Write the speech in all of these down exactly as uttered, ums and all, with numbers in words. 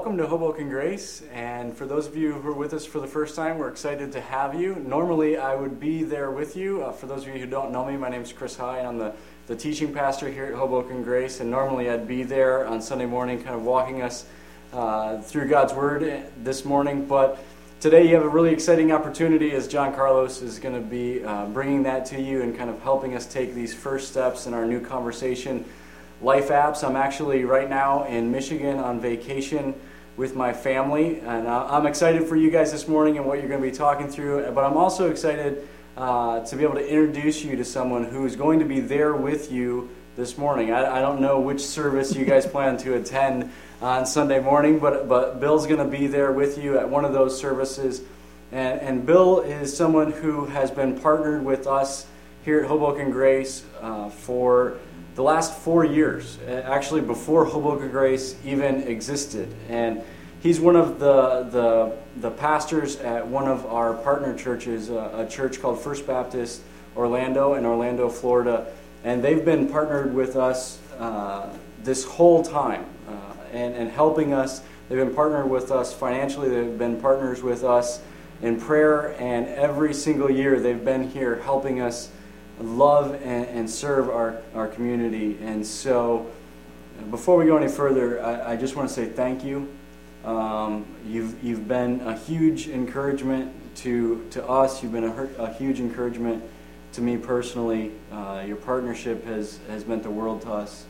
welcome to Hoboken Grace, and for those of you who are with us for the first time, we're excited to have you. Normally, I would be there with you. Uh, for those of you who don't know me, my name is Chris High, and I'm the, the teaching pastor here at Hoboken Grace, and normally I'd be there on Sunday morning kind of walking us uh, through God's Word this morning, but today you have a really exciting opportunity as John Carlos is going to be uh, bringing that to you and kind of helping us take these first steps in our new conversation Life Apps. I'm actually right now in Michigan on vacation with my family, and I'm excited for you guys this morning and what you're going to be talking through, but I'm also excited uh, to be able to introduce you to someone who's going to be there with you this morning. I, I don't know which service you guys plan to attend on Sunday morning, but, but Bill's going to be there with you at one of those services, and, and Bill is someone who has been partnered with us here at Hoboken Grace uh, for the last four years, actually before Hoboken Grace even existed. And he's one of the the, the pastors at one of our partner churches, a, a church called First Baptist Orlando in Orlando, Florida. And they've been partnered with us uh, this whole time uh, and, and helping us. They've been partnered with us financially. They've been partners with us in prayer. And every single year they've been here helping us love and, and serve our, our community. And so before we go any further, I, I just want to say thank you. Um, you've you've been a huge encouragement to to us. You've been a, a huge encouragement to me personally. Uh, your partnership has, has meant the world to us.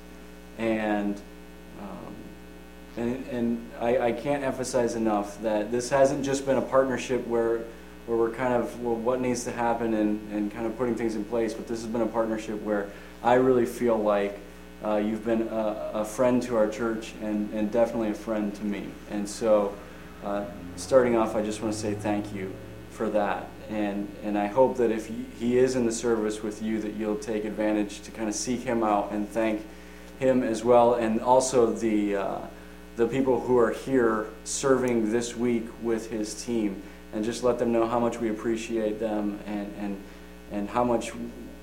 And um, and, and I, I can't emphasize enough that this hasn't just been a partnership where where we're kind of, well, what needs to happen and, and kind of putting things in place. But this has been a partnership where I really feel like uh, you've been a, a friend to our church and, and definitely a friend to me. And so uh, starting off, I just want to say thank you for that. And and I hope that if he, he is in the service with you, that you'll take advantage to kind of seek him out and thank him as well. And also the uh, the people who are here serving this week with his team. And just let them know how much we appreciate them and, and and how much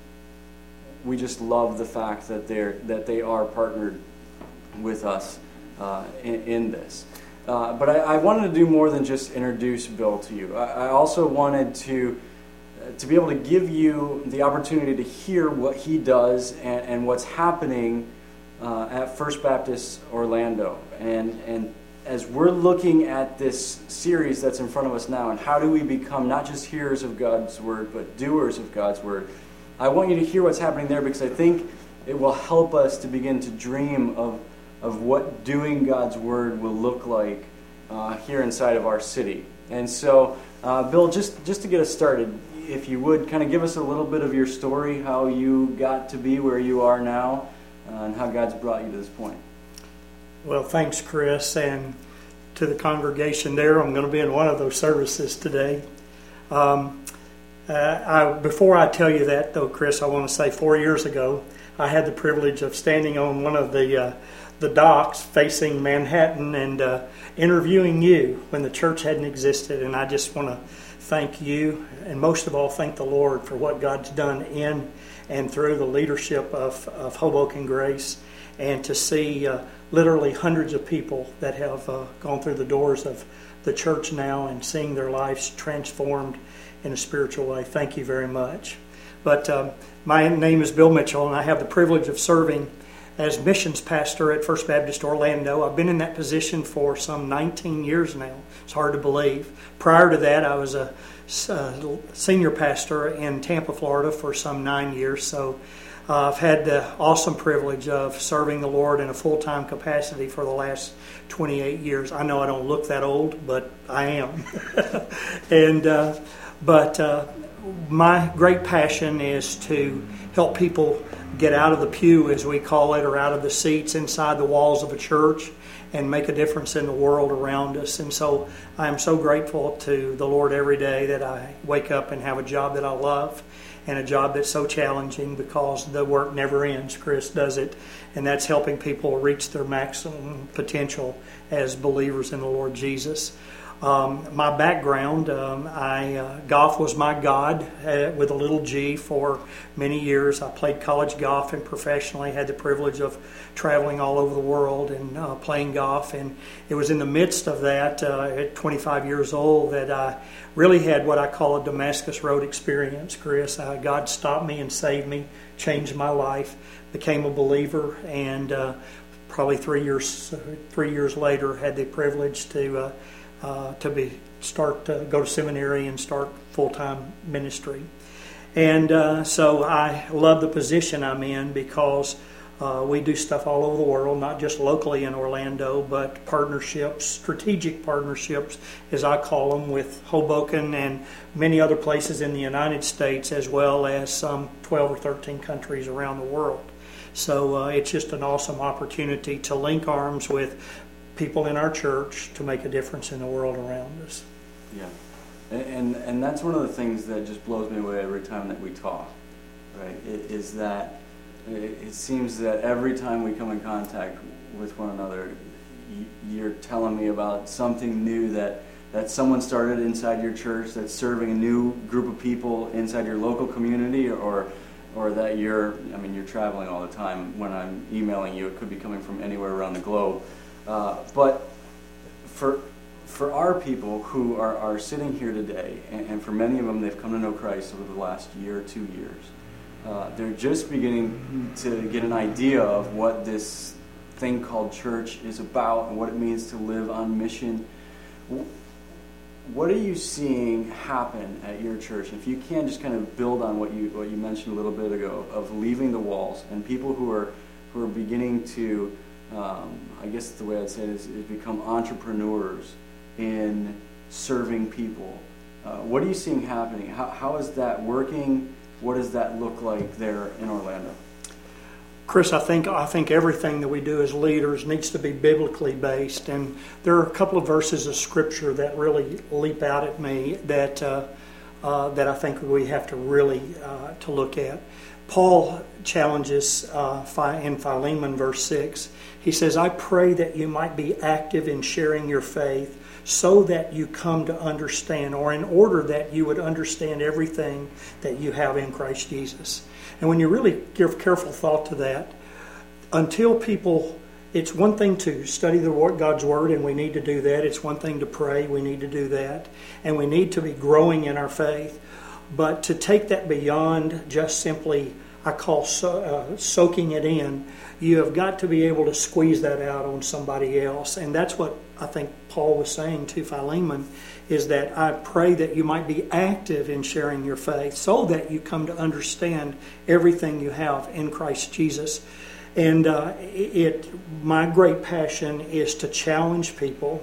we just love the fact that they're that they are partnered with us uh, in, in this. Uh, but I, I wanted to do more than just introduce Bill to you. I, I also wanted to uh, to be able to give you the opportunity to hear what he does and, and what's happening uh, at First Baptist Orlando. And and as we're looking at this series that's in front of us now, and how do we become not just hearers of God's Word, but doers of God's Word, I want you to hear what's happening there because I think it will help us to begin to dream of, of what doing God's Word will look like uh, here inside of our city. And so, uh, Bill, just, just to get us started, if you would, kind of give us a little bit of your story, how you got to be where you are now, uh, and how God's brought you to this point. Well, thanks, Chris, and to the congregation there. I'm going to be in one of those services today. Um, uh, I, before I tell you that, though, Chris, I want to say four years ago, I had the privilege of standing on one of the uh, the docks facing Manhattan and uh, interviewing you when the church hadn't existed. And I just want to thank you, and most of all, thank the Lord for what God's done in and through the leadership of, of Hoboken Grace, and to see uh, literally hundreds of people that have uh, gone through the doors of the church now and seeing their lives transformed in a spiritual way. Thank you very much. But um, my name is Bill Mitchell, and I have the privilege of serving as missions pastor at First Baptist Orlando. I've been in that position for some nineteen years now. It's hard to believe. Prior to that, I was a, a senior pastor in Tampa, Florida for some nine years. So Uh, I've had the awesome privilege of serving the Lord in a full-time capacity for the last twenty-eight years. I know I don't look that old, but I am. and uh, But uh, my great passion is to help people get out of the pew, as we call it, or out of the seats inside the walls of a church and make a difference in the world around us. And so I am so grateful to the Lord every day that I wake up and have a job that I love, and a job that's so challenging because the work never ends. Chris does it, and that's helping people reach their maximum potential as believers in the Lord Jesus. Um, my background, um, I uh, golf was my god uh, with a little G for many years. I played college golf and professionally had the privilege of traveling all over the world and uh, playing golf. And it was in the midst of that, uh, at twenty-five years old, that I really had what I call a Damascus Road experience, Chris. Uh, God stopped me and saved me, changed my life, became a believer, and uh, probably three years three years later had the privilege to uh, uh, to be start uh, go to seminary and start full-time ministry. And uh, so I love the position I'm in because uh, we do stuff all over the world, not just locally in Orlando, but partnerships, strategic partnerships, as I call them, with Hoboken and many other places in the United States, as well as some twelve or thirteen countries around the world. So uh, it's just an awesome opportunity to link arms with people in our church to make a difference in the world around us. Yeah, and and, and that's one of the things that just blows me away every time that we talk, right? It, is that it, it seems that every time we come in contact with one another, you, you're telling me about something new that, that someone started inside your church that's serving a new group of people inside your local community, or or that you're, I mean, you're traveling all the time. When I'm emailing you, it could be coming from anywhere around the globe. Uh, but for for our people who are, are sitting here today, and, and for many of them, they've come to know Christ over the last year or two years. Uh, they're just beginning to get an idea of what this thing called church is about and what it means to live on mission. What are you seeing happen at your church? If you can just kind of build on what you what you mentioned a little bit ago of leaving the walls and people who are who are beginning to, um, I guess the way I'd say it is, is become entrepreneurs in serving people. Uh, what are you seeing happening? How how is that working? What does that look like there in Orlando? Chris, I think I think everything that we do as leaders needs to be biblically based, and there are a couple of verses of Scripture that really leap out at me that uh, uh, that I think we have to really uh, to look at. Paul challenges uh, in Philemon verse six. He says, "I pray that you might be active in sharing your faith, so that you come to understand, or in order that you would understand everything that you have in Christ Jesus." And when you really give careful thought to that, until people, it's one thing to study the word, God's Word, and we need to do that. It's one thing to pray, we need to do that. And we need to be growing in our faith. But to take that beyond just simply, I call so, uh, soaking it in, you have got to be able to squeeze that out on somebody else. And that's what I think Paul was saying to Philemon, is that I pray that you might be active in sharing your faith so that you come to understand everything you have in Christ Jesus. And uh, it, my great passion is to challenge people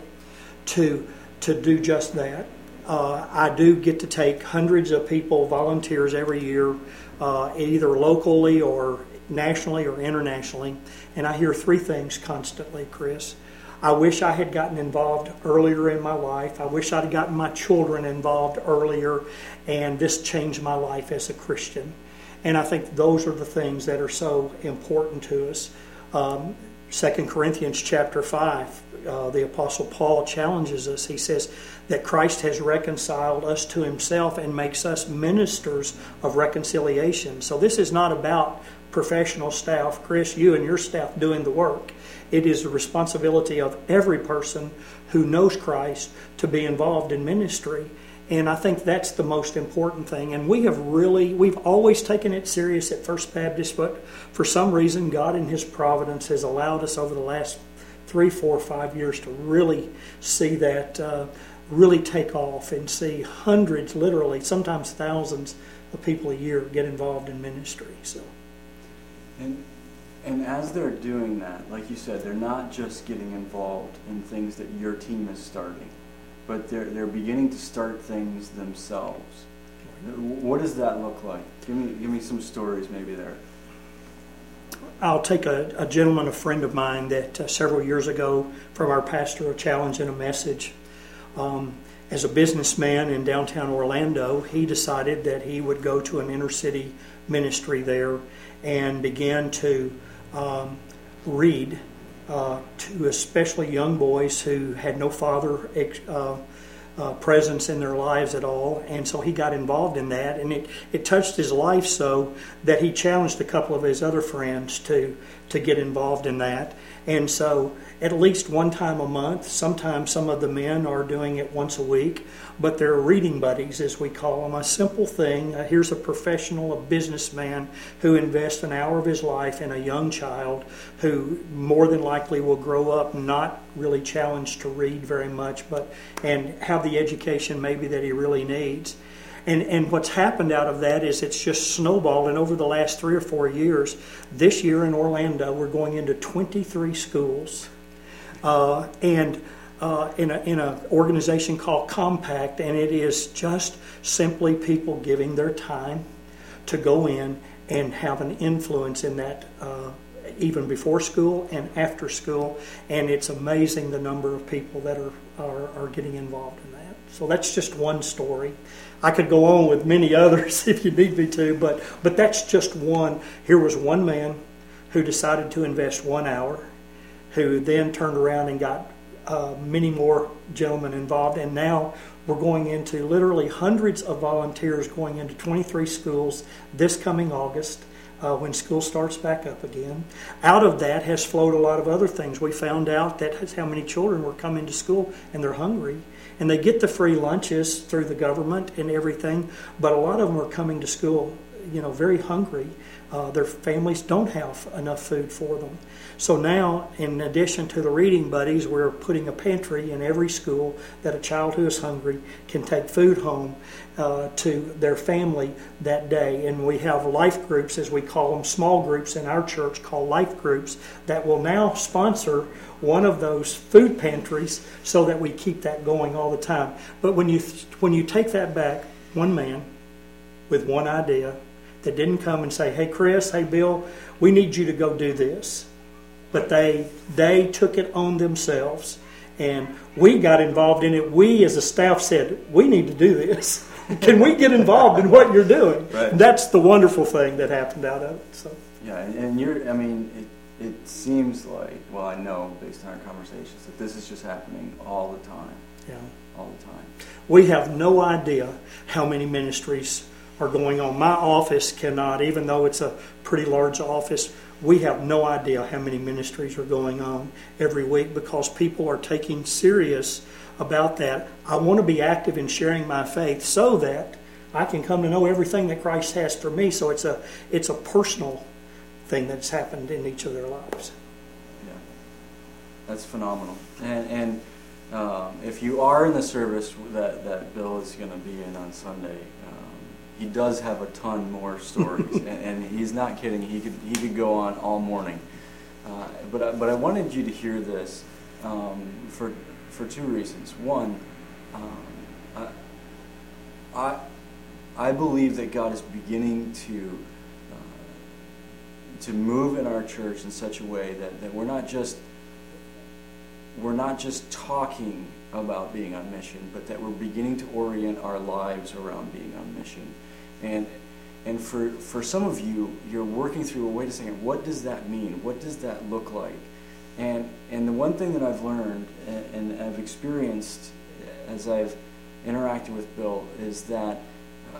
to, to do just that. Uh, I do get to take hundreds of people, volunteers every year, uh, either locally or nationally or internationally, and I hear three things constantly, Chris. I wish I had gotten involved earlier in my life. I wish I'd have gotten my children involved earlier, and this changed my life as a Christian. And I think those are the things that are so important to us. Um, Second Corinthians chapter five, uh, the Apostle Paul challenges us. He says that Christ has reconciled us to himself and makes us ministers of reconciliation. So this is not about professional staff, Chris, you and your staff doing the work. It is the responsibility of every person who knows Christ to be involved in ministry. And I think that's the most important thing. And we have really, we've always taken it serious at First Baptist, but for some reason, God in His providence has allowed us over the last three, four, five years to really see that uh, really take off and see hundreds, literally, sometimes thousands of people a year get involved in ministry. So, and and as they're doing that, like you said, they're not just getting involved in things that your team is starting, but they're they're beginning to start things themselves. What does that look like? Give me give me some stories maybe there. I'll take a, a gentleman, a friend of mine, that uh, several years ago from our pastoral challenge and a message. Um, as a businessman in downtown Orlando, he decided that he would go to an inner city ministry there and began to um, read uh, to especially young boys who had no father uh, uh, presence in their lives at all. And so he got involved in that, and it, it touched his life so that he challenged a couple of his other friends to, to get involved in that. And so at least one time a month, sometimes some of the men are doing it once a week, but they're reading buddies, as we call them. A simple thing. Uh, here's a professional, a businessman who invests an hour of his life in a young child who more than likely will grow up not really challenged to read very much, but and have the education maybe that he really needs. And and what's happened out of that is it's just snowballed. And over the last three or four years, this year in Orlando, we're going into twenty-three schools, uh, and uh, in a in an organization called Compact, and it is just simply people giving their time to go in and have an influence in that, uh, even before school and after school. And it's amazing the number of people that are are, are getting involved in that. So that's just one story. I could go on with many others if you need me to, but but that's just one. Here was one man who decided to invest one hour, who then turned around and got uh, many more gentlemen involved, and now we're going into literally hundreds of volunteers going into twenty-three schools this coming August. Uh, when school starts back up again. Out of that has flowed a lot of other things. We found out that how many children were coming to school and they're hungry. And they get the free lunches through the government and everything, but a lot of them are coming to school, you know, very hungry. Uh, their families don't have enough food for them. So now, in addition to the reading buddies, we're putting a pantry in every school that a child who is hungry can take food home uh, to their family that day. And we have life groups, as we call them, small groups in our church called life groups, that will now sponsor one of those food pantries so that we keep that going all the time. But when you when you take that back, one man with one idea that didn't come and say, hey, Chris, hey, Bill, we need you to go do this. But they they took it on themselves, and we got involved in it. We, as a staff, said, we need to do this. Can we get involved in what you're doing? Right. That's the wonderful thing that happened out of it. So. Yeah, and you're, I mean, it, it seems like, well, I know based on our conversations, that this is just happening all the time. Yeah. All the time. We have no idea how many ministries are going on. My office cannot, even though it's a pretty large office, we have no idea how many ministries are going on every week because people are taking serious about that. I want to be active in sharing my faith so that I can come to know everything that Christ has for me. So it's a it's a personal thing that's happened in each of their lives. Yeah, that's phenomenal. And and um, if you are in the service that, that Bill is going to be in on Sunday, um, he does have a ton more stories, and, and he's not kidding. He could he could go on all morning. Uh, but I, but I wanted you to hear this um, for for two reasons. One, um, I, I I believe that God is beginning to uh, to move in our church in such a way that, that we're not just we're not just talking about being on mission, but that we're beginning to orient our lives around being on mission. And and for, for some of you, you're working through, well, wait a second, what does that mean? What does that look like? And and the one thing that I've learned and, and I've experienced as I've interacted with Bill is that uh,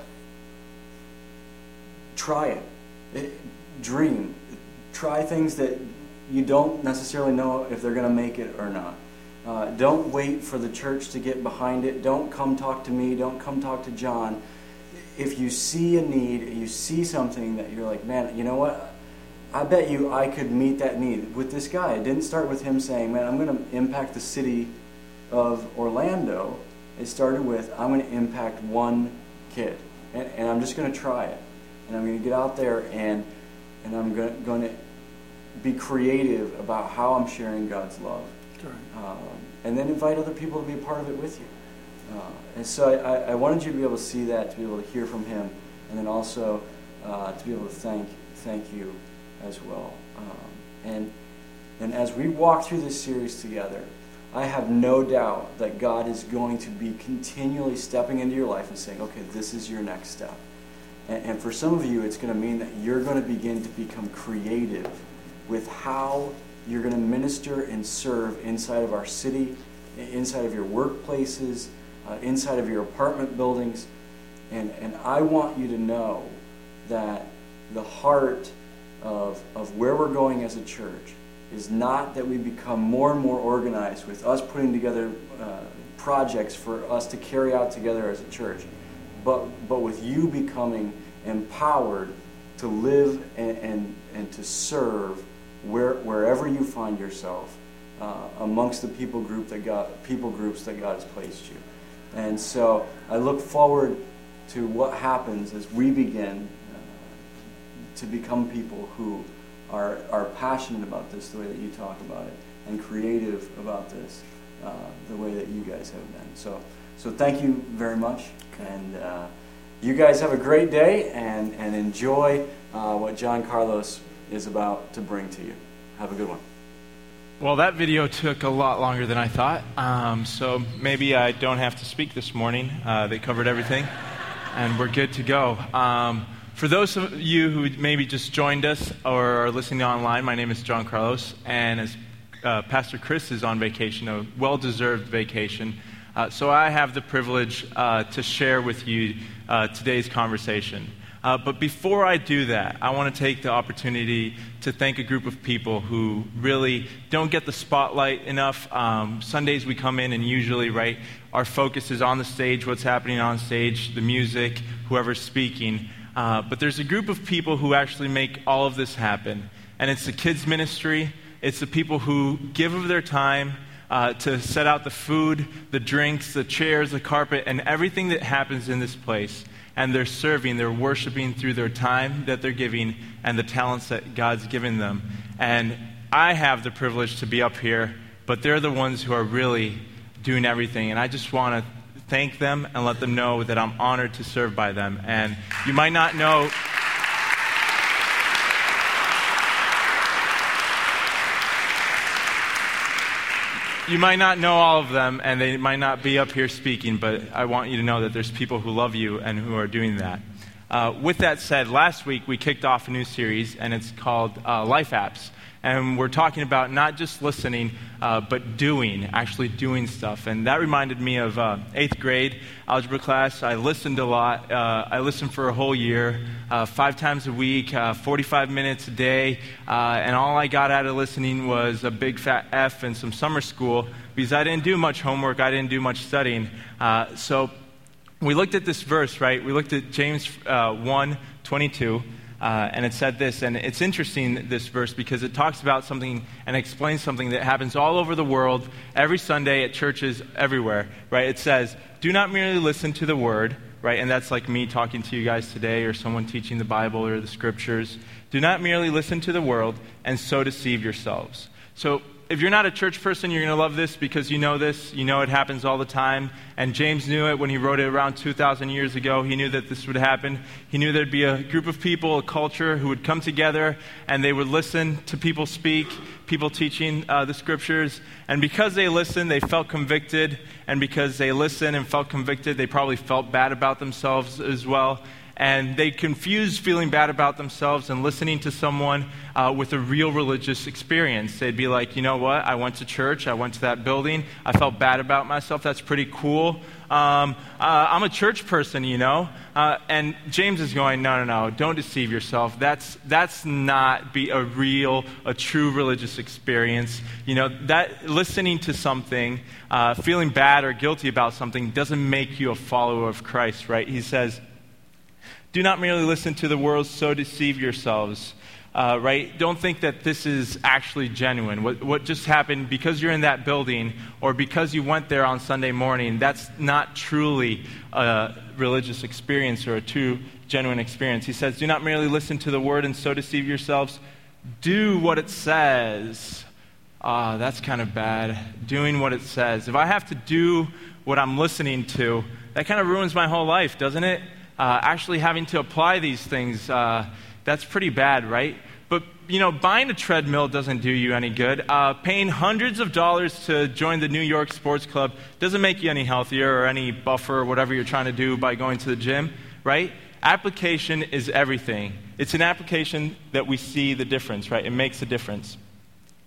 try it. it. Dream. Try things that you don't necessarily know if they're going to make it or not. Uh, don't wait for the church to get behind it. Don't come talk to me. Don't come talk to John. If you see a need, you see something that you're like, man, you know what? I bet you I could meet that need. With this guy, it didn't start with him saying, man, I'm going to impact the city of Orlando. It started with, I'm going to impact one kid. And, and I'm just going to try it. And I'm going to get out there and, and I'm going to, going to be creative about how I'm sharing God's love. Um, and then invite other people to be a part of it with you. Uh, and so I, I wanted you to be able to see that, to be able to hear from him, and then also uh, to be able to thank thank you as well. Um, and and as we walk through this series together, I have no doubt that God is going to be continually stepping into your life and saying, okay, this is your next step. And, and for some of you, it's going to mean that you're going to begin to become creative with how you're going to minister and serve inside of our city, inside of your workplaces, uh, inside of your apartment buildings. And, and I want you to know that the heart of, of where we're going as a church is not that we become more and more organized with us putting together uh, projects for us to carry out together as a church, but, but with you becoming empowered to live and, and, and to serve where, wherever you find yourself uh, amongst the people group that God, people groups that God has placed you. And so I look forward to what happens as we begin uh, to become people who are, are passionate about this the way that you talk about it, and creative about this uh, the way that you guys have been. So, so thank you very much, and uh, you guys have a great day, and, and enjoy uh, what John Carlos is about to bring to you. Have a good one. Well, that video took a lot longer than I thought, um, so maybe I don't have to speak this morning. Uh, they covered everything, and we're good to go. Um, for those of you who maybe just joined us or are listening online, my name is John Carlos, and as uh, Pastor Chris is on vacation, a well-deserved vacation, uh, so I have the privilege uh, to share with you uh, today's conversation. Uh, but before I do that, I want to take the opportunity to thank a group of people who really don't get the spotlight enough. Um, Sundays we come in and usually, right, our focus is on the stage, what's happening on stage, the music, whoever's speaking. Uh, but there's a group of people who actually make all of this happen. And it's the kids ministry. It's the people who give of their time uh, to set out the food, the drinks, the chairs, the carpet, and everything that happens in this place. And they're serving, they're worshiping through their time that they're giving and the talents that God's given them. And I have the privilege to be up here, but they're the ones who are really doing everything. And I just want to thank them and let them know that I'm honored to serve by them. And you might not know... You might not know all of them, and they might not be up here speaking, but I want you to know that there's people who love you and who are doing that. Uh, with that said, last week we kicked off a new series, and it's called uh, Life Apps. And we're talking about not just listening, uh, but doing, actually doing stuff. And that reminded me of uh, eighth grade algebra class. I listened a lot. Uh, I listened for a whole year, uh, five times a week, uh, forty-five minutes a day. Uh, and all I got out of listening was a big fat F and some summer school, because I didn't do much homework. I didn't do much studying. Uh, so we looked at this verse, right? We looked at James uh, one twenty-two. Uh, and it said this, and it's interesting, this verse, because it talks about something and explains something that happens all over the world, every Sunday at churches everywhere, right? It says, do not merely listen to the word, right? And that's like me talking to you guys today, or someone teaching the Bible or the scriptures. Do not merely listen to the world and so deceive yourselves. So if you're not a church person, you're going to love this because you know this. You know it happens all the time. And James knew it when he wrote it around two thousand years ago. He knew that this would happen. He knew there'd be a group of people, a culture, who would come together and they would listen to people speak, people teaching uh, the scriptures. And because they listened, they felt convicted. And because they listened and felt convicted, they probably felt bad about themselves as well. And they confused feeling bad about themselves and listening to someone uh, with a real religious experience. They'd be like, you know what, I went to church, I went to that building, I felt bad about myself, that's pretty cool. Um, uh, I'm a church person, you know. Uh, and James is going, no, no, no, don't deceive yourself. That's that's not be a real, a true religious experience. You know, that listening to something, uh, feeling bad or guilty about something doesn't make you a follower of Christ, right? He says, do not merely listen to the world, so deceive yourselves, uh, right? Don't think that this is actually genuine. What, what just happened, because you're in that building or because you went there on Sunday morning, that's not truly a religious experience or a true, genuine experience. He says, do not merely listen to the word and so deceive yourselves. Do what it says. Ah, that's kind of bad. Doing what it says. If I have to do what I'm listening to, that kind of ruins my whole life, doesn't it? Uh, actually having to apply these things, uh, that's pretty bad, right? But, you know, buying a treadmill doesn't do you any good. Uh, paying hundreds of dollars to join the New York Sports Club doesn't make you any healthier or any buffer or whatever you're trying to do by going to the gym, right? Application is everything. It's an application that we see the difference, right? It makes a difference.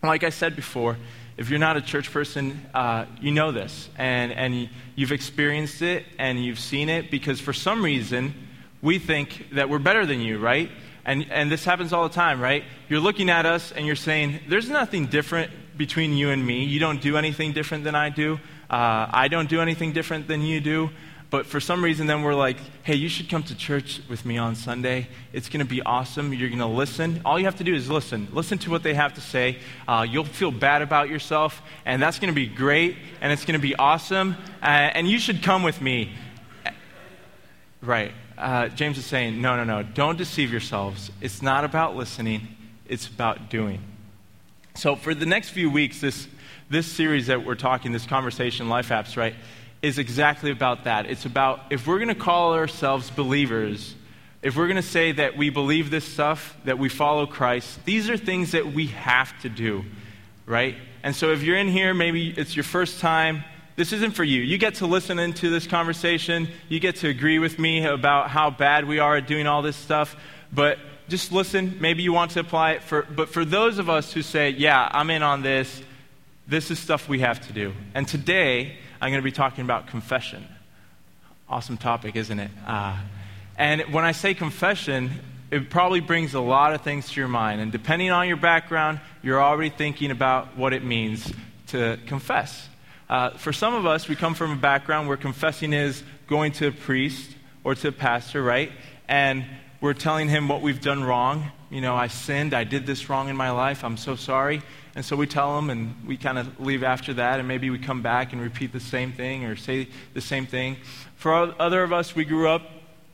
Like I said before, if you're not a church person, uh, you know this, and, and you've experienced it, and you've seen it, because for some reason, we think that we're better than you, right? And and this happens all the time, right? You're looking at us, and you're saying, there's nothing different between you and me. You don't do anything different than I do. Uh, I don't do anything different than you do. But for some reason, then we're like, hey, you should come to church with me on Sunday. It's going to be awesome. You're going to listen. All you have to do is listen. Listen to what they have to say. Uh, you'll feel bad about yourself, and that's going to be great, and it's going to be awesome, uh, and you should come with me. Right. Uh, James is saying, no, no, no. Don't deceive yourselves. It's not about listening. It's about doing. So for the next few weeks, this this series that we're talking, this conversation, Life Apps, right, is exactly about that. It's about, if we're going to call ourselves believers, if we're going to say that we believe this stuff, that we follow Christ, these are things that we have to do, right? And so if you're in here, maybe it's your first time, this isn't for you. You get to listen into this conversation. You get to agree with me about how bad we are at doing all this stuff, but just listen. Maybe you want to apply it. For, but for those of us who say, yeah, I'm in on this, this is stuff we have to do. And today, I'm going to be talking about confession. Awesome topic, isn't it? Uh, and when I say confession, it probably brings a lot of things to your mind. And depending on your background, you're already thinking about what it means to confess. Uh, for some of us, we come from a background where confessing is going to a priest or to a pastor, right? And we're telling him what we've done wrong. You know, I sinned, I did this wrong in my life, I'm so sorry. And so we tell them, and we kind of leave after that, and maybe we come back and repeat the same thing or say the same thing. For other of us, we grew up,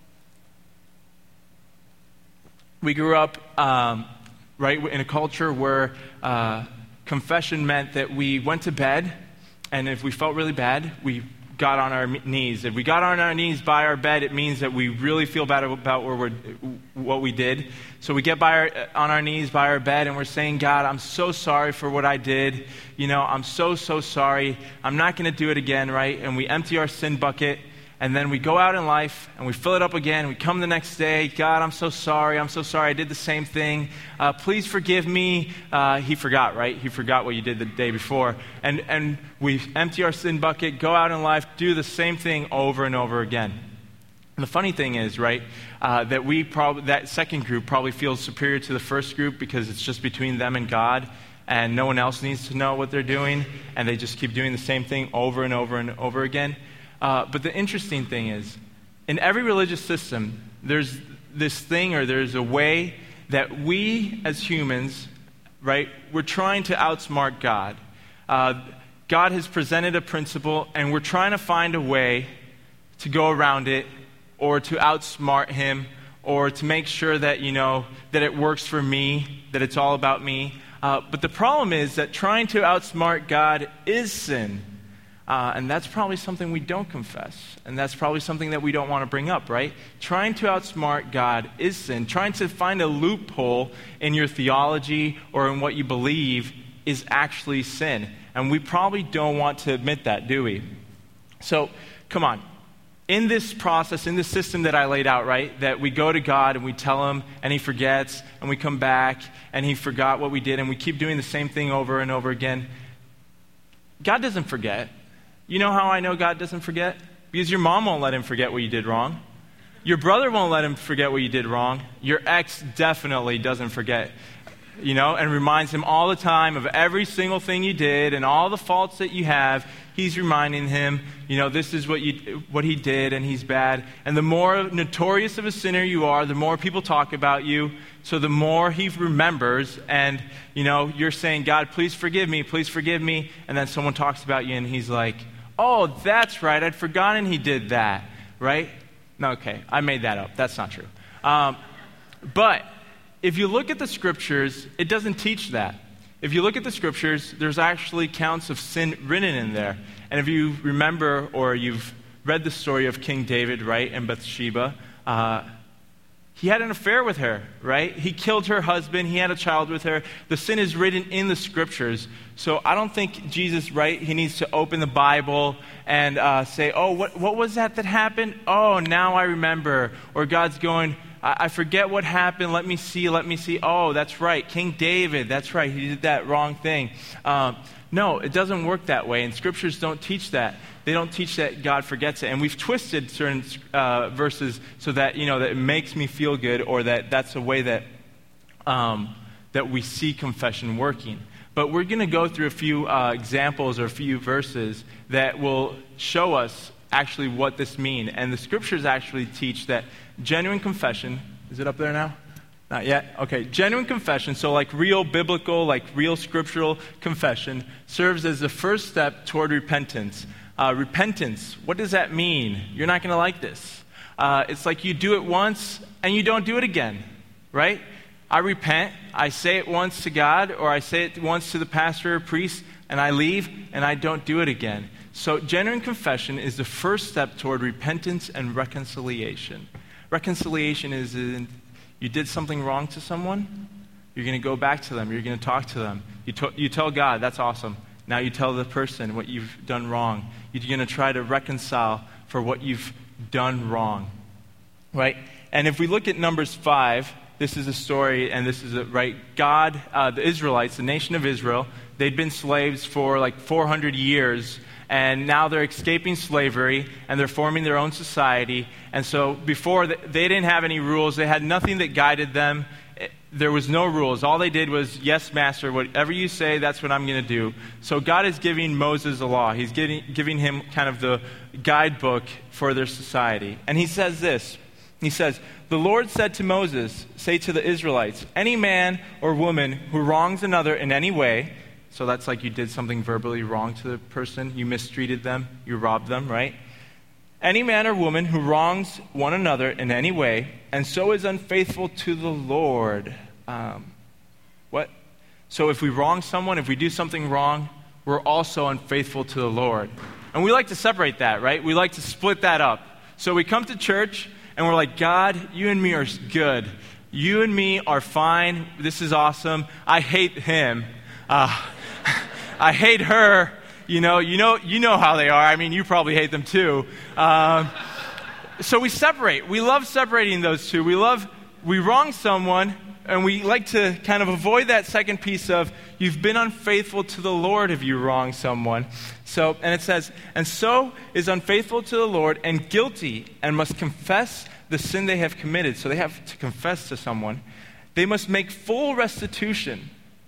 we grew up, um, right, in a culture where uh, confession meant that we went to bed, and if we felt really bad, we got on our knees. If we got on our knees by our bed, it means that we really feel bad about where we're, what we did. So we get by our, on our knees by our bed, and we're saying, God, I'm so sorry for what I did. You know, I'm so, so sorry. I'm not going to do it again, right? And we empty our sin bucket, and then we go out in life, and we fill it up again. We come the next day. God, I'm so sorry. I'm so sorry. I did the same thing. Uh, please forgive me. Uh, he forgot, right? He forgot what you did the day before. And and we empty our sin bucket, go out in life, do the same thing over and over again. And the funny thing is, right, uh, that we probably that second group probably feels superior to the first group because it's just between them and God, and no one else needs to know what they're doing, and they just keep doing the same thing over and over and over again. Uh, but the interesting thing is, in every religious system, there's this thing or there's a way that we as humans, right, we're trying to outsmart God. Uh, God has presented a principle, and we're trying to find a way to go around it or to outsmart him or to make sure that, you know, that it works for me, that it's all about me. Uh, but the problem is that trying to outsmart God is sin. Uh, and that's probably something we don't confess. And that's probably something that we don't want to bring up, right? Trying to outsmart God is sin. Trying to find a loophole in your theology or in what you believe is actually sin. And we probably don't want to admit that, do we? So, come on. In this process, in this system that I laid out, right, that we go to God and we tell him and he forgets, and we come back and he forgot what we did, and we keep doing the same thing over and over again. God doesn't forget. You know how I know God doesn't forget? Because your mom won't let him forget what you did wrong. Your brother won't let him forget what you did wrong. Your ex definitely doesn't forget, you know, and reminds him all the time of every single thing you did and all the faults that you have. He's reminding him, you know, this is what you, what he did, and he's bad. And the more notorious of a sinner you are, the more people talk about you. So the more he remembers, and, you know, you're saying, God, please forgive me, please forgive me. And then someone talks about you, and he's like, oh, that's right, I'd forgotten he did that, right? No, okay, I made that up. That's not true. Um, but if you look at the scriptures, it doesn't teach that. If you look at the scriptures, there's actually counts of sin written in there. And if you remember, or you've read the story of King David, right, and Bathsheba, uh, he had an affair with her, right? He killed her husband. He had a child with her. The sin is written in the scriptures. So I don't think Jesus, right, he needs to open the Bible and uh, say, oh, what, what was that that happened? Oh, now I remember. Or God's going, I, I forget what happened. Let me see, let me see. Oh, that's right. King David, that's right. He did that wrong thing. Um, no, it doesn't work that way. And scriptures don't teach that. They don't teach that God forgets it. And we've twisted certain uh, verses so that, you know, that it makes me feel good, or that that's a way that um, that we see confession working. But we're going to go through a few uh, examples or a few verses that will show us actually what this means. And the scriptures actually teach that genuine confession, is it up there now? Not yet? Okay, genuine confession, so like real biblical, like real scriptural confession, serves as the first step toward repentance. Uh, repentance, what does that mean? You're not going to like this. Uh, it's like you do it once and you don't do it again, right? I repent, I say it once to God, or I say it once to the pastor or priest, and I leave, and I don't do it again. So genuine confession is the first step toward repentance and reconciliation. Reconciliation is in, you did something wrong to someone, you're going to go back to them, you're going to talk to them. You, to, you tell God, that's awesome. Now you tell the person what you've done wrong. You're going to try to reconcile for what you've done wrong, right? And if we look at Numbers five, this is a story, and this is a, right, God, uh, the Israelites, the nation of Israel, they'd been slaves for like four hundred years, and now they're escaping slavery, and they're forming their own society. And so before, they didn't have any rules. They had nothing that guided them. There was no rules. All they did was, yes, master, whatever you say, that's what I'm going to do. So God is giving Moses a law. He's giving, giving him kind of the guidebook for their society. And he says this. He says, "The Lord said to Moses, say to the Israelites, any man or woman who wrongs another in any way," so that's like you did something verbally wrong to the person, you mistreated them, you robbed them, right? "Any man or woman who wrongs one another in any way, and so is unfaithful to the Lord." Um, what? So if we wrong someone, if we do something wrong, we're also unfaithful to the Lord. And we like to separate that, right? We like to split that up. So we come to church, and we're like, God, you and me are good. You and me are fine. This is awesome. I hate him. Uh, I hate her. You know, you know, you know how they are. I mean, you probably hate them too. Um, so we separate. We love separating those two. We love, we wrong someone, and we like to kind of avoid that second piece of, you've been unfaithful to the Lord if you wrong someone. So, and it says, "And so is unfaithful to the Lord and guilty, and must confess the sin they have committed." So they have to confess to someone. "They must make full restitution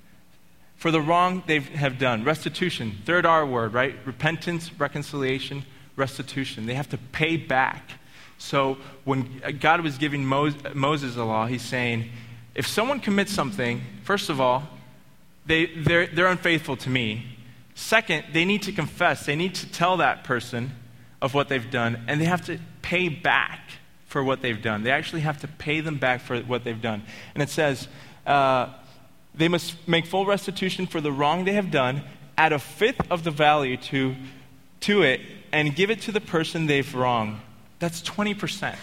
for the wrong they have done." Restitution, third R word, right? Repentance, reconciliation, restitution. They have to pay back. So when God was giving Moses a law, he's saying, if someone commits something, first of all, they, they're, they're unfaithful to me. Second, they need to confess. They need to tell that person of what they've done, and they have to pay back for what they've done. They actually have to pay them back for what they've done. And it says, uh, they must make full restitution for the wrong they have done, add a fifth of the value to, to it, and give it to the person they've wronged. That's twenty percent.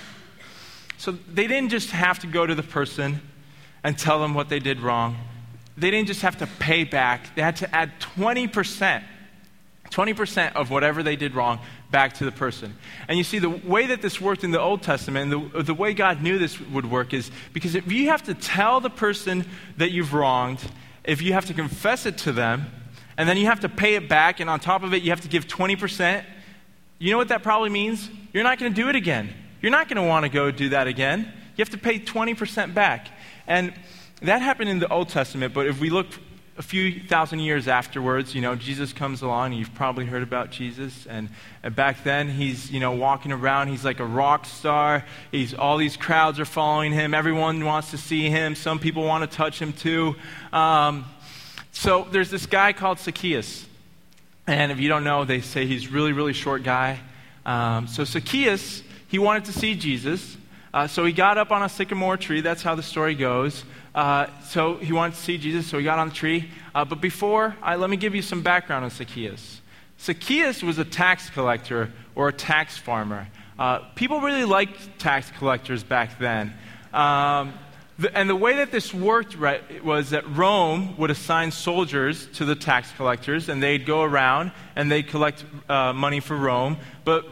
So they didn't just have to go to the person and tell them what they did wrong. They didn't just have to pay back. They had to add twenty percent, twenty percent of whatever they did wrong back to the person. And you see, the way that this worked in the Old Testament, and the, the way God knew this would work is because if you have to tell the person that you've wronged, if you have to confess it to them, and then you have to pay it back, and on top of it, you have to give twenty percent, you know what that probably means? You're not going to do it again. You're not going to want to go do that again. You have to pay twenty percent back. And that happened in the Old Testament, but if we look a few thousand years afterwards, you know, Jesus comes along, and you've probably heard about Jesus, and, and back then he's, you know, walking around, he's like a rock star, he's, all these crowds are following him, everyone wants to see him, some people want to touch him too. Um, so there's this guy called Zacchaeus, and if you don't know, they say he's really, really short guy. Um, so Zacchaeus, he wanted to see Jesus, uh, so he got up on a sycamore tree, that's how the story goes. Uh, so he wanted to see Jesus, so he got on the tree. Uh, but before, I, let me give you some background on Zacchaeus. Zacchaeus was a tax collector or a tax farmer. Uh, people really liked tax collectors back then. Um, the, and the way that this worked right, was that Rome would assign soldiers to the tax collectors, and they'd go around and they'd collect uh, money for Rome. But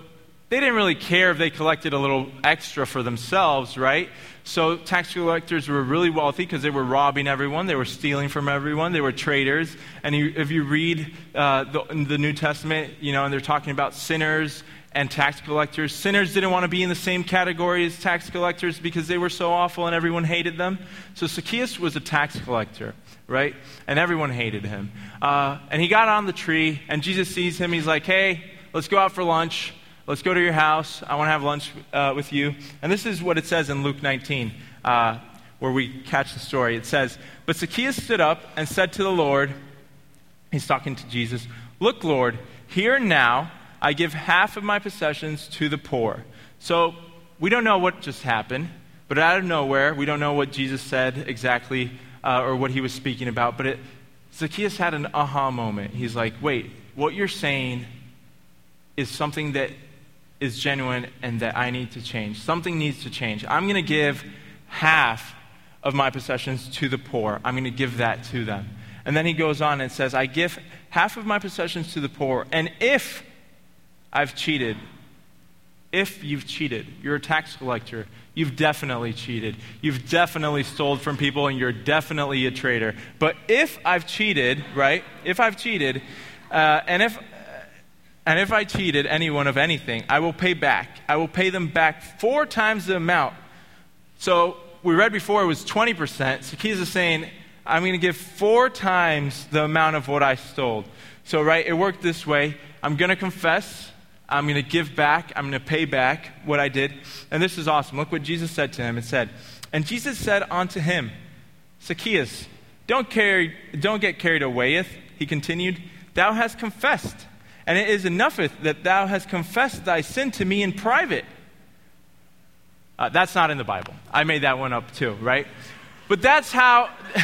they didn't really care if they collected a little extra for themselves, right? So tax collectors were really wealthy because they were robbing everyone. They were stealing from everyone. They were traitors. And you, if you read uh, the, the New Testament, you know, and they're talking about sinners and tax collectors. Sinners didn't want to be in the same category as tax collectors because they were so awful and everyone hated them. So Zacchaeus was a tax collector, right? And everyone hated him. Uh, and he got on the tree, and Jesus sees him. He's like, hey, let's go out for lunch. Let's go to your house. I want to have lunch uh, with you. And this is what it says in Luke nineteen, uh, where we catch the story. It says, but Zacchaeus stood up and said to the Lord, he's talking to Jesus, look, Lord, here and now I give half of my possessions to the poor. So we don't know what just happened, but out of nowhere, we don't know what Jesus said exactly uh, or what he was speaking about, but it, Zacchaeus had an aha moment. He's like, wait, what you're saying is something that is genuine and that I need to change. Something needs to change. I'm going to give half of my possessions to the poor. I'm going to give that to them. And then he goes on and says, I give half of my possessions to the poor, and if I've cheated, if you've cheated, you're a tax collector, you've definitely cheated. You've definitely stolen from people, and you're definitely a traitor. But if I've cheated, right, if I've cheated, uh, and if And if I cheated anyone of anything, I will pay back. I will pay them back four times the amount. So we read before it was twenty percent. Zacchaeus is saying, I'm going to give four times the amount of what I stole. So, right, it worked this way. I'm going to confess. I'm going to give back. I'm going to pay back what I did. And this is awesome. Look what Jesus said to him. It said, and Jesus said unto him, Zacchaeus, don't, carry, don't get carried away, he continued. Thou hast confessed. And it is enough that thou hast confessed thy sin to me in private. Uh, that's not in the Bible. I made that one up too, right? But that's how...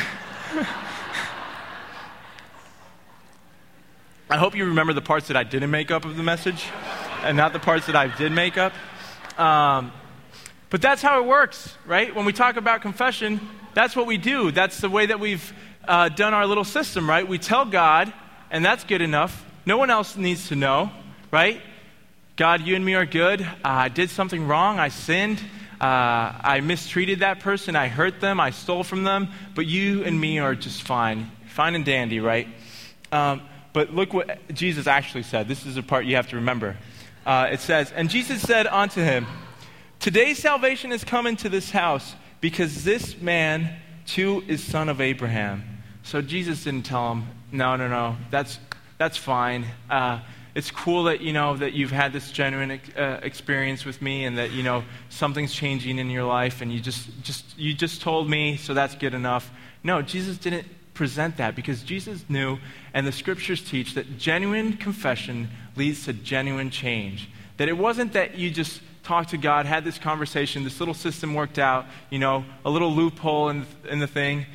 I hope you remember the parts that I didn't make up of the message and not the parts that I did make up. Um, but that's how it works, right? When we talk about confession, that's what we do. That's the way that we've uh, done our little system, right? We tell God, and that's good enough. No one else needs to know, right? God, you and me are good. Uh, I did something wrong. I sinned. Uh, I mistreated that person. I hurt them. I stole from them. But you and me are just fine. Fine and dandy, right? Um, but look what Jesus actually said. This is the part you have to remember. Uh, it says, and Jesus said unto him, today salvation has come into this house, because this man too is son of Abraham. So Jesus didn't tell him, no, no, no, that's... That's fine. Uh, it's cool that, you know, that you've had this genuine uh, experience with me, and that, you know, something's changing in your life, and you just, just, you just told me, so that's good enough. No, Jesus didn't present that, because Jesus knew, and the scriptures teach, that genuine confession leads to genuine change. That it wasn't that you just talked to God, had this conversation, this little system worked out, you know, a little loophole in, in the thing.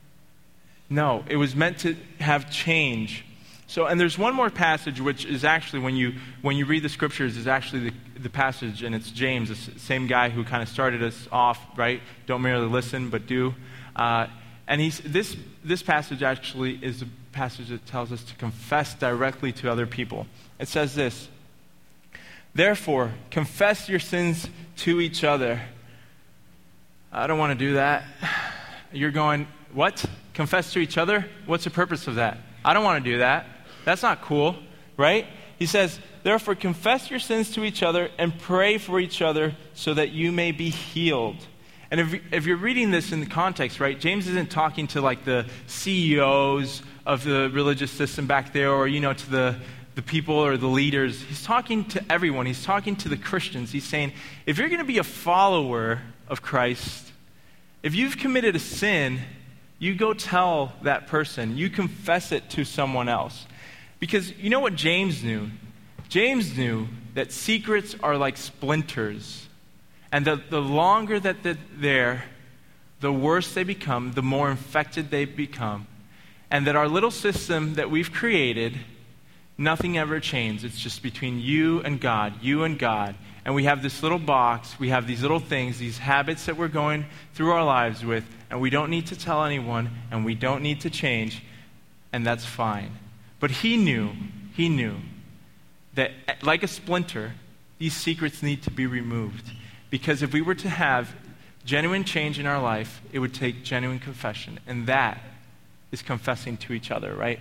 No, it was meant to have change. So, and there's one more passage, which is actually, when you when you read the scriptures, is actually the, the passage, and it's James, the same guy who kind of started us off, right? Don't merely listen, but do. Uh, and he's this this passage actually is a passage that tells us to confess directly to other people. It says this, therefore, confess your sins to each other. I don't want to do that. You're going, what? Confess to each other? What's the purpose of that? I don't want to do that. That's not cool, right? He says, therefore, confess your sins to each other and pray for each other so that you may be healed. And if, if you're reading this in the context, right, James isn't talking to like the C E Os of the religious system back there, or, you know, to the, the people or the leaders. He's talking to everyone. He's talking to the Christians. He's saying, if you're going to be a follower of Christ, if you've committed a sin, you go tell that person. You confess it to someone else. Because you know what James knew? James knew that secrets are like splinters. And the, the longer that they're there, the worse they become, the more infected they become. And that our little system that we've created, nothing ever changes. It's just between you and God, you and God. And we have this little box, we have these little things, these habits that we're going through our lives with, and we don't need to tell anyone, and we don't need to change, and that's fine. But he knew, he knew that like a splinter, these secrets need to be removed. Because if we were to have genuine change in our life, it would take genuine confession. And that is confessing to each other, right?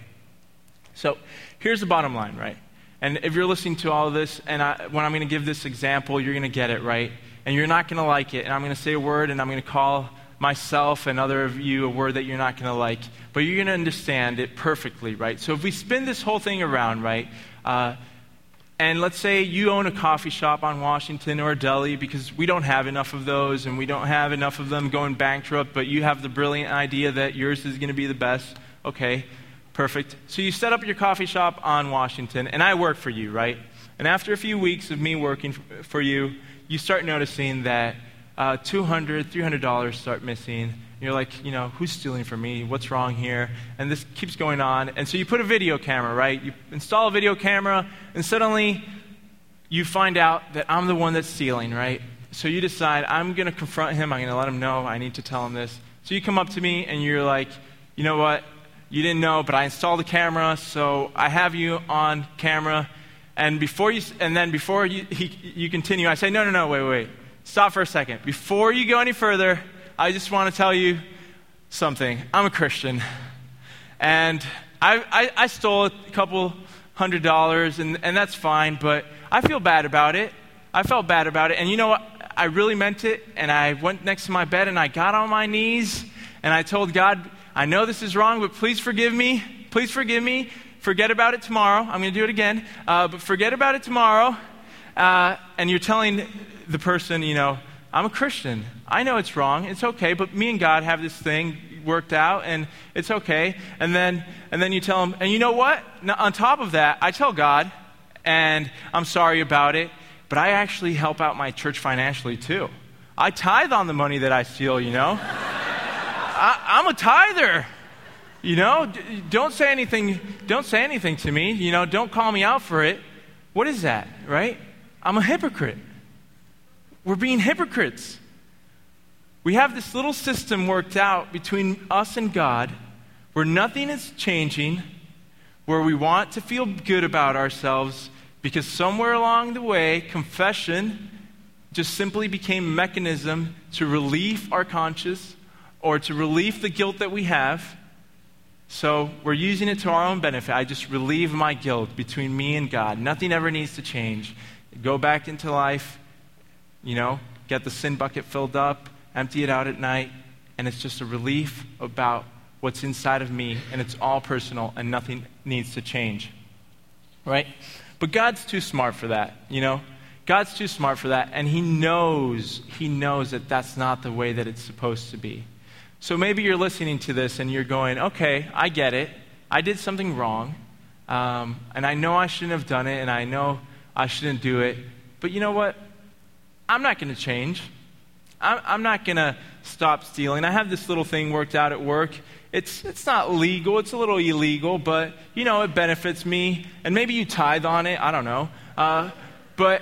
So here's the bottom line, right? And if you're listening to all of this, and I, when I'm going to give this example, you're going to get it, right? And you're not going to like it. And I'm going to say a word, and I'm going to call myself and other of you a word that you're not going to like. But you're going to understand it perfectly, right? So if we spin this whole thing around, right? Uh, and let's say you own a coffee shop on Washington or a deli, because we don't have enough of those, and we don't have enough of them going bankrupt, but you have the brilliant idea that yours is going to be the best. Okay. Perfect. So you set up your coffee shop on Washington, and I work for you, right? And after a few weeks of me working f- for you, you start noticing that uh, two hundred dollars, three hundred dollars start missing. And you're like, you know, who's stealing from me? What's wrong here? And this keeps going on. And so you put a video camera, right? You install a video camera, and suddenly you find out that I'm the one that's stealing, right? So you decide, I'm going to confront him. I'm going to let him know. I need to tell him this. So you come up to me, and you're like, you know what? You didn't know, but I installed the camera, so I have you on camera. And before you, and then before you, he, you continue, I say, no, no, no, wait, wait. Stop for a second. Before you go any further, I just want to tell you something. I'm a Christian. And I, I, I stole a couple hundred dollars, and, and that's fine, but I feel bad about it. I felt bad about it. And you know what? I really meant it, and I went next to my bed, and I got on my knees, and I told God, I know this is wrong, but please forgive me. Please forgive me. Forget about it tomorrow. I'm going to do it again. Uh, but forget about it tomorrow. Uh, and you're telling the person, you know, I'm a Christian. I know it's wrong. It's okay. But me and God have this thing worked out, and it's okay. And then and then you tell him, and you know what? Now, on top of that, I tell God, and I'm sorry about it, but I actually help out my church financially too. I tithe on the money that I steal, you know. I, I'm a tither, you know. D- don't say anything. Don't say anything to me, you know. Don't call me out for it. What is that, right? I'm a hypocrite. We're being hypocrites. We have this little system worked out between us and God, where nothing is changing, where we want to feel good about ourselves, because somewhere along the way, confession just simply became a mechanism to relieve our conscience, or to relieve the guilt that we have. So we're using it to our own benefit. I just relieve my guilt between me and God. Nothing ever needs to change. Go back into life, you know, get the sin bucket filled up, empty it out at night, and it's just a relief about what's inside of me, and it's all personal, and nothing needs to change. Right? But God's too smart for that, you know? God's too smart for that, and he knows, he knows that that's not the way that it's supposed to be. So maybe you're listening to this and you're going, okay, I get it. I did something wrong. Um, and I know I shouldn't have done it, and I know I shouldn't do it. But you know what? I'm not going to change. I'm, I'm not going to stop stealing. I have this little thing worked out at work. It's it's not legal. It's a little illegal, but, you know, it benefits me. And maybe you tithe on it. I don't know. Uh, but,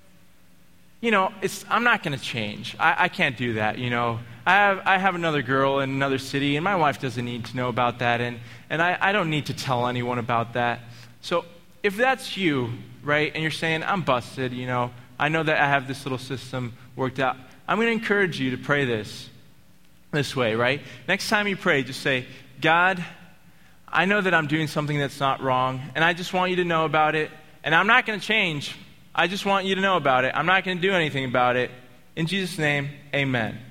you know, it's I'm not going to change. I, I can't do that, you know. I have I have another girl in another city, and my wife doesn't need to know about that, and, and I, I don't need to tell anyone about that. So if that's you, right, and you're saying, I'm busted, you know, I know that I have this little system worked out, I'm going to encourage you to pray this, this way, right? Next time you pray, just say, God, I know that I'm doing something that's not wrong, and I just want you to know about it, and I'm not going to change. I just want you to know about it. I'm not going to do anything about it. In Jesus' name, amen.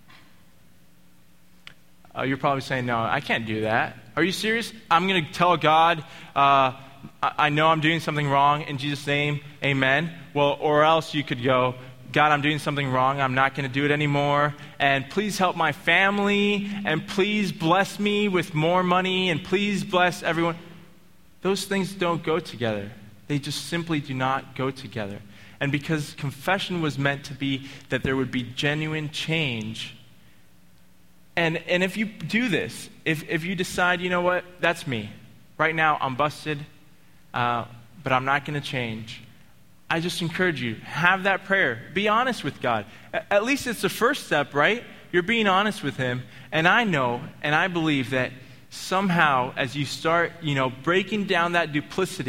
Uh, you're probably saying, no, I can't do that. Are you serious? I'm going to tell God, uh, I-, I know I'm doing something wrong. In Jesus' name, amen. Well, or else you could go, God, I'm doing something wrong. I'm not going to do it anymore. And please help my family. And please bless me with more money. And please bless everyone. Those things don't go together. They just simply do not go together. And because confession was meant to be that there would be genuine change. And and if you do this, if, if you decide, you know what, that's me. Right now, I'm busted, uh, but I'm not going to change. I just encourage you, have that prayer. Be honest with God. At least it's the first step, right? You're being honest with him. And I know, and I believe that somehow as you start, you know, breaking down that duplicity,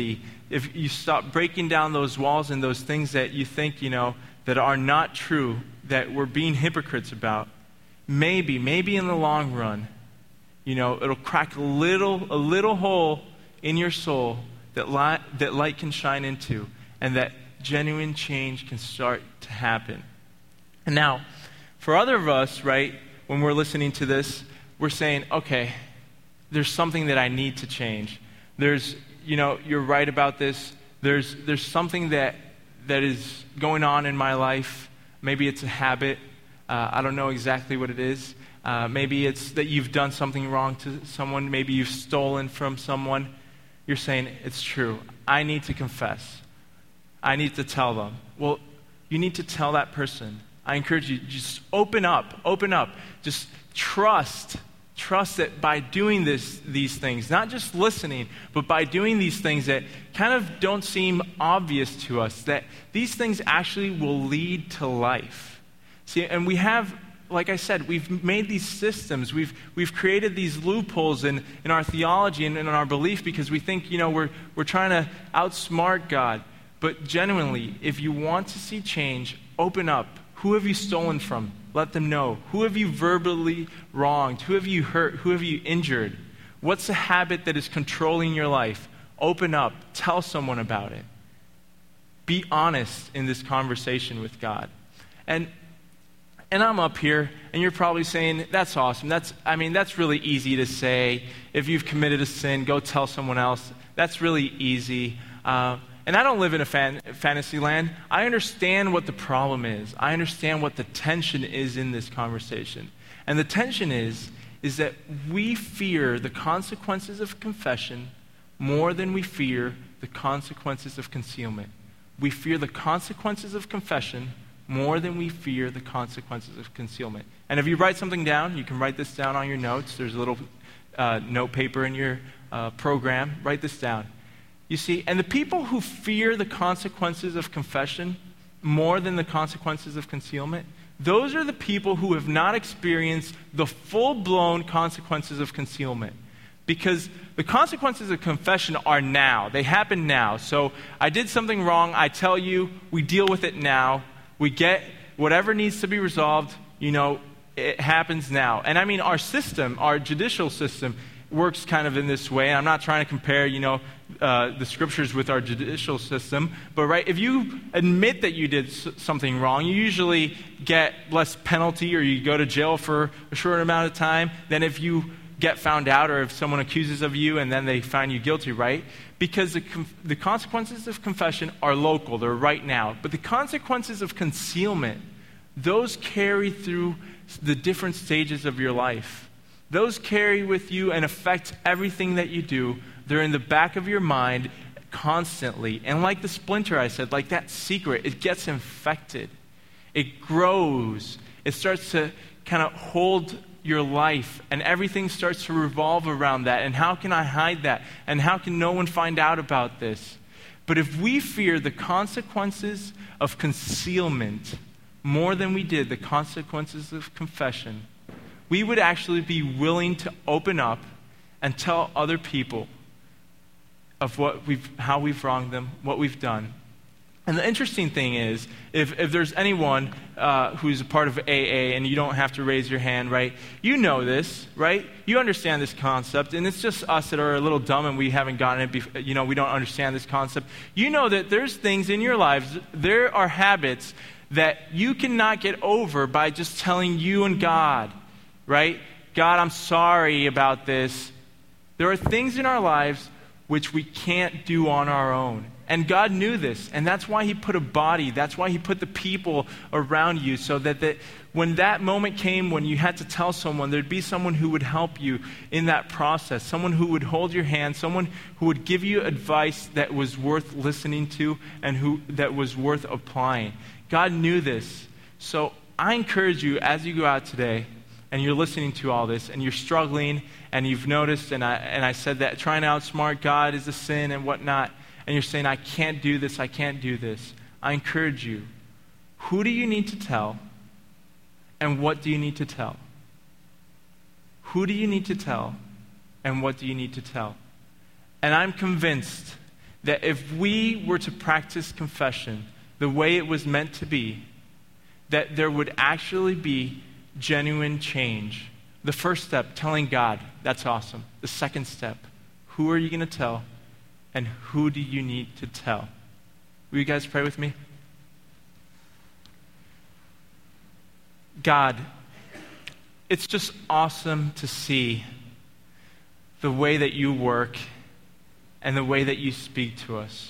if you stop breaking down those walls and those things that you think, you know, that are not true, that we're being hypocrites about, maybe, maybe in the long run, you know, it'll crack a little, a little hole in your soul that light, that light can shine into, and that genuine change can start to happen. And now, for other of us, right, when we're listening to this, we're saying, okay, there's something that I need to change. There's, you know, you're right about this. There's there's something that that is going on in my life. Maybe it's a habit. Uh, I don't know exactly what it is. Uh, maybe it's that you've done something wrong to someone. Maybe you've stolen from someone. You're saying, it's true. I need to confess. I need to tell them. Well, you need to tell that person. I encourage you, just open up, open up. Just trust, trust that by doing this, these things, not just listening, but by doing these things that kind of don't seem obvious to us, that these things actually will lead to life. See, and we have, like I said, we've made these systems, we've we've created these loopholes in, in our theology and in our belief because we think, you know, we're we're trying to outsmart God. But genuinely, if you want to see change, open up. Who have you stolen from? Let them know. Who have you verbally wronged? Who have you hurt? Who have you injured? What's the habit that is controlling your life? Open up. Tell someone about it. Be honest in this conversation with God. And and I'm up here, and you're probably saying, that's awesome. That's I mean, that's really easy to say. If you've committed a sin, go tell someone else. That's really easy. Uh, And I don't live in a fan, fantasy land. I understand what the problem is. I understand what the tension is in this conversation. And the tension is, is that we fear the consequences of confession more than we fear the consequences of concealment. We fear the consequences of confession more than we fear the consequences of concealment. And if you write something down, you can write this down on your notes. There's a little uh, note paper in your uh, program. Write this down. You see, and the people who fear the consequences of confession more than the consequences of concealment, those are the people who have not experienced the full-blown consequences of concealment. Because the consequences of confession are now. They happen now. So I did something wrong. I tell you, we deal with it now. We get whatever needs to be resolved, you know, it happens now. And I mean, our system, our judicial system, works kind of in this way. I'm not trying to compare, you know, uh, the scriptures with our judicial system, but right, if you admit that you did s- something wrong, you usually get less penalty or you go to jail for a short amount of time than if you get found out or if someone accuses of you and then they find you guilty, right? Because the, com- the consequences of confession are local, they're right now. But the consequences of concealment, those carry through the different stages of your life. Those carry with you and affect everything that you do. They're in the back of your mind constantly. And like the splinter I said, like that secret, it gets infected. It grows. It starts to kind of hold your life, and everything starts to revolve around that. And how can I hide that? And how can no one find out about this? But if we fear the consequences of concealment more than we did the consequences of confession, we would actually be willing to open up and tell other people of what we've, how we've wronged them, what we've done. And the interesting thing is, if, if there's anyone uh, who's a part of A A, and you don't have to raise your hand, right? You know this, right? You understand this concept, and it's just us that are a little dumb and we haven't gotten it, before, you know, we don't understand this concept. You know that there's things in your lives, there are habits that you cannot get over by just telling you and God, right? God, I'm sorry about this. There are things in our lives which we can't do on our own. And God knew this, and that's why he put a body, that's why he put the people around you, so that, that when that moment came when you had to tell someone, there'd be someone who would help you in that process, someone who would hold your hand, someone who would give you advice that was worth listening to and who that was worth applying. God knew this. So I encourage you, as you go out today, and you're listening to all this, and you're struggling, and you've noticed, and I, and I said that trying to outsmart God is a sin and whatnot, and you're saying, I can't do this, I can't do this. I encourage you, who do you need to tell, and what do you need to tell? Who do you need to tell, and what do you need to tell? And I'm convinced that if we were to practice confession the way it was meant to be, that there would actually be genuine change. The first step, telling God, that's awesome. The second step, who are you going to tell, and who do you need to tell? Will you guys pray with me? God, it's just awesome to see the way that you work and the way that you speak to us.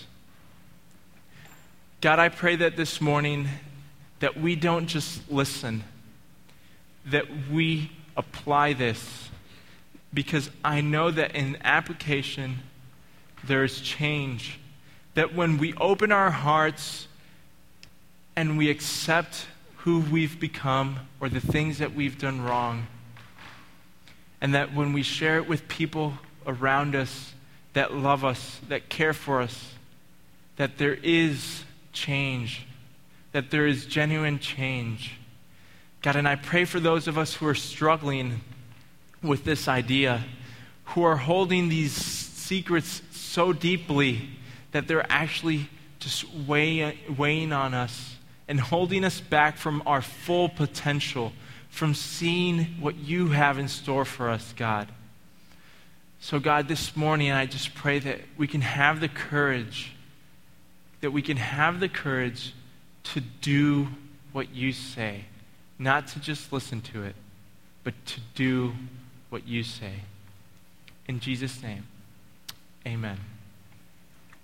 God, I pray that this morning that we don't just listen, that we apply this, because I know that in application there is change, that when we open our hearts and we accept who we've become or the things that we've done wrong, and that when we share it with people around us that love us, that care for us, that there is change, that there is genuine change. God, and I pray for those of us who are struggling with this idea, who are holding these secrets so deeply that they're actually just weigh, weighing on us and holding us back from our full potential, from seeing what you have in store for us, God. So God, this morning I just pray that we can have the courage, that we can have the courage to do what you say, not to just listen to it, but to do what you say. In Jesus' name, amen.